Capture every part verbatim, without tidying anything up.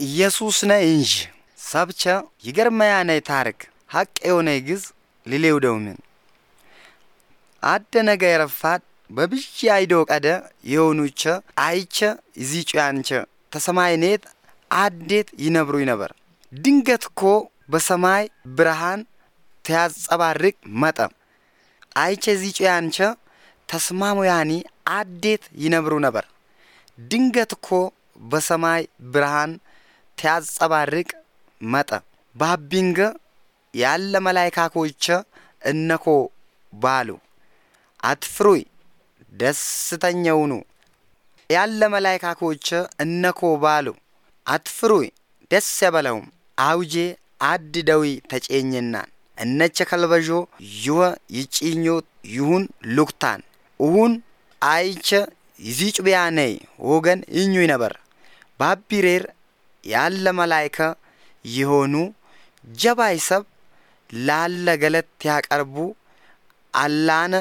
ኢየሱስ ነህ እንጂ ሰብቸ ይገርማያነ ታሪክ ሐቅ የሆነ ግዝ ሊሌው ደውምን አደ ነገ የረፋት በብዥ አይዶ ቀደ የሆኑቸ አይቸ ይዚጫንቸ ተሰማይኔት አዴት ይነብሩ ይነበር ድንገትኮ በሰማይ ብርሃን ተያጸባርቅ መጣ አይቸ ይዚጫንቸ ተስማሙያኒ አዴት ይነብሩ ነበር ድንገትኮ በሰማይ ብርሃን ተያጸባርቅ መጣ ባቢንገ ያለ መላእክቶች እነኮ ባሉ አትፍሩይ ደስተኛውኑ ያለ መላእክቶች እነኮ ባሉ አትፍሩይ ደስ ያበላውም አውጄ አድደዊ ተጨኘና እነቸ ከልበጆ ይወ ይጪኞ ይሁን ሉክታን ኡሁን አይቸ ይዚጭ ቢያነይ ወገን ይኙይ ነበር ባቢሬር ያለ መላእክት ይሆኑ ጀባይሰብ ላለ ገለት ያቀርቡ አላነ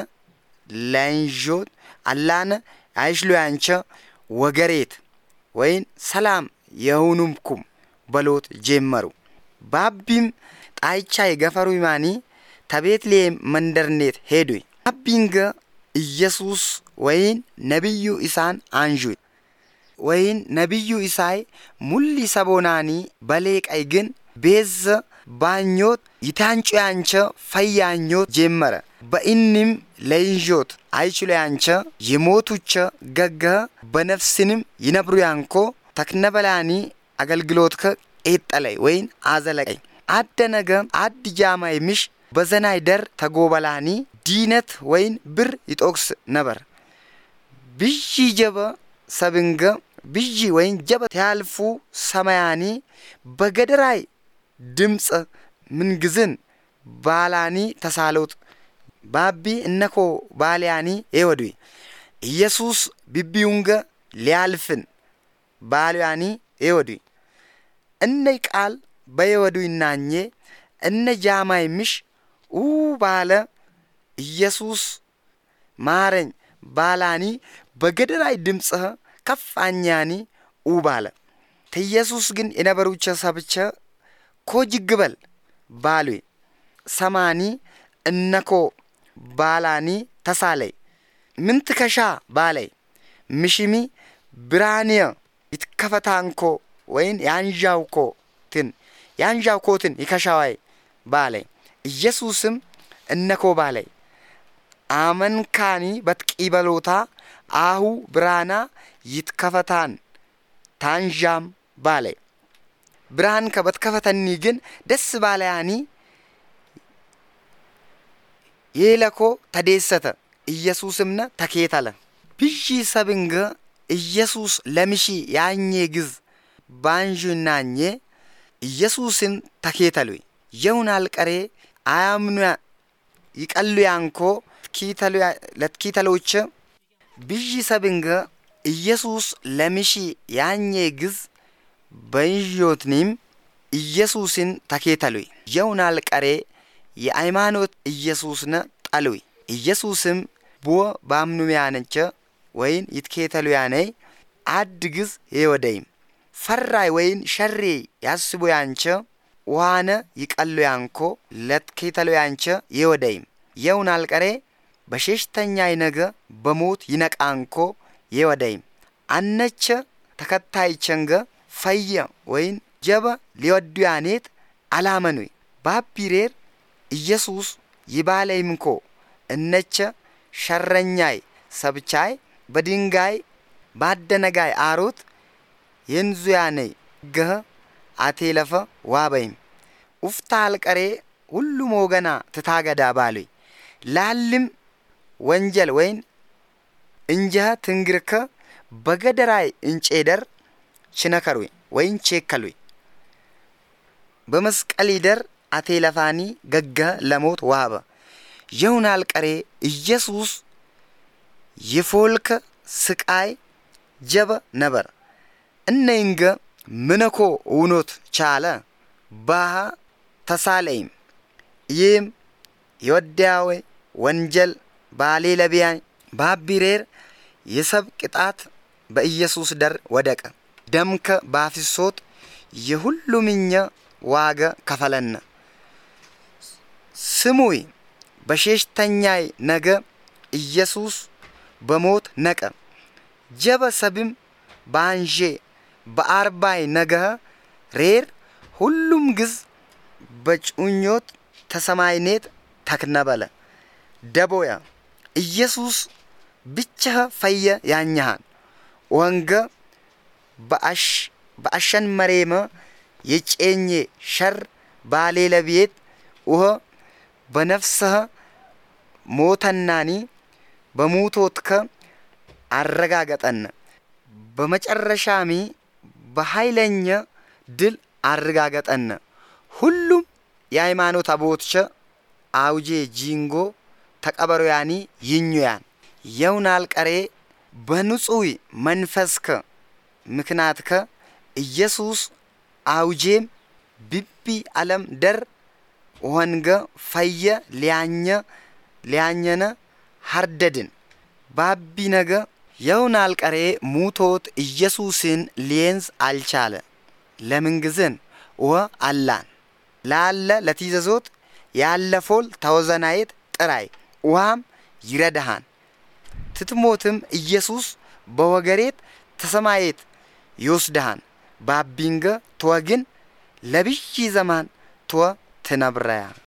ለንጆት አላነ አይሽሉ ያንቸ ወገሬት ወይን ሰላም የሆኑምኩም በሎት ጀመሩ ባቢም ጣይቻ ይገፈሩ ይማኒ ተቤትሌም መንደርኔት ሄዱይ ባቢንገ ኢየሱስ ወይን ነብዩ ኢሳን አንጁይ ወይን ነብዩ ኢሳይ ሙሊ ሰቦናኒ በሌቀይ ግን ቤዝ ባኞት ይታንጩ ያንቸ ፈያኞት ጀመረ በእንም ለይንጆት አይችሉ ያንቸ የሞቱቸ ገገ በነፍስንም ይነብሩ ያንኮ ተክነበላኒ አገልግሎትከ ኤጠላይ ወይን አዘለቀይ አደነገ አድጃማይ ምሽ በዘናይ ደር ተጎበላኒ ዲነት ወይን ብር ይጦክስ ነበር ብጂ ጀበ ሰብንገ ብጂ ወይን ጀበ ያልፉ ሰማያኒ በገደራይ ድምጽ ምንግዝን ባላኒ ተሳሎት ባቢ እነኮ ባሊያኒ ኤወዱይ ኢየሱስ ቢቢዩንገ ሊያልፍን ባሊያኒ ኤወዱይ እነይ ቃል በየወዱይናኘ እነ ጃማይ ምሽ ኡ ባለ ኢየሱስ ማረኝ ባላኒ በገደራይ ድምጽ ከፋኛኒ ኡ ባለ ተኢየሱስ ግን የነበሩቸ ሰብቸ ኮጅግበል ባሉይ ሰማኒ እነኮ ባላኒ ተሳለይ ምንትከሻ ባላይ ምሽሚ ብራኒያ ይትከፈታንኮ ወይን ያንጃውኮ ትን ያንጃውኮትን ይከሻዋይ ባላይ ኢየሱስም እነኮ ባላይ አመንካኒ በትቂበሎታ አሁ ብራና ይትከፈታን ታንጃም ባላይ ብርሃን ከበትከፈተኒ ግን ደስ ባላያኒ የለኮ ተደሰተ ኢየሱስምነ ተከታለ ብጂ ሰብንገ ኢየሱስ ለምሺ ያኘ ግዝ ባንጁናኘ ኢየሱስን ተከታሉይ የውናል ቀሬ አያምኑ ይቀሉ ያንኮ ኪተሉ ለትኪተሎች ብጂ ሰብንገ ኢየሱስ ለምሺ ያኘ ግዝ በንጆትኒም ኢየሱስን ተከታሉይ የውናል ቀሬ የሃይማኖት ኢየሱስነ ጣሉይ ኢየሱስም ቦ ባምኑሚያነቸ ወይን ይትከተሉ ያነይ አድግዝ የወደይም ፈራይ ወይን ሸሪ ያስቡ ያንቸ ዋነ ይቀሉ ያንኮ ለትከተሉ ያንቸ የወደይም የውናል ቀሬ በሸሽተኛይ ነገ በሞት ይነቃንኮ የወደይም አነቸ ተከታይቸንገ ፈየ ወይን ጀበ ሊወዱ ያኔት አላመኑይ ባቢሬር ኢየሱስ ይባለይምኮ እነቸ ሸረኛይ ሰብቻይ በድንጋይ ባደነጋይ አሮት የንዙያነይ ገ አቴለፈ ዋበይም ኡፍታል ቀሬ ሁሉ ሞገና ተታገዳ ባሉይ ላልም ወንጀል ወይን እንጀ ትንግርከ በገደራይ እንጨደር ችነከሩይ ወይን ቼከሉይ በመስቀሊደር አቴለፋኒ ገገ ለሞት ዋበ የውናል ቀሬ ኢየሱስ ይፎልከ ስቃይ ጀበ ነበር እነይንገ ምነኮ ውኖት ቻለ ባህ ተሳለይም ይም ይወዳው ወንጀል ባሌ ለቢያን ባቢሬር የሰብ ቅጣት በኢየሱስ ደር ወደቀ ደምከ ባፍሶት የሁሉምኛ ዋጋ ከፈለነ ስሙይ በሸሽተኛይ ነገ ኢየሱስ በሞት ነቀ ጀበሰብም ባንጄ በአርባይ ነገ ሬር ሁሉም ግዝ በጭኞት ተሰማይኔት ተክነበለ ደቦያ ኢየሱስ ብቻ ፈየ ያኛሃን ወንገ በአሽ በአሸን መሬመ የጨኘ ሸር ባሌለቤት ወህ በነፍስህ ሞተናኒ በሙቶትከ አረጋገጠን በመጨረሻሚ በኃይለኛ ድል አረጋገጠን ሁሉም የሃይማኖት አቦትቸ አውጄ ጂንጎ ተቀበሮያኒ ይኙያን የውናል ቀሬ በንጹይ መንፈስከ ምክናትከ ኢየሱስ አውጄም ቢቢ ዓለም ደር ወንገ ፈየ ሊያኘ ሊያኘነ ሐርደድን ባቢ ነገ የውናል ቀሬ ሙቶት ኢየሱስን ሊንዝ አልቻለ ለምንግዝን ወ አላን ላለ ለቲዘዞት ያለፎል ተወዘናይት ጥራይ ወሃም ይረዳሃን ትትሞትም ኢየሱስ በወገሬት ተሰማይት ይወስዳሃን ባቢንገ ተወግን ለብይ ዘማን ተወ ተነብራያ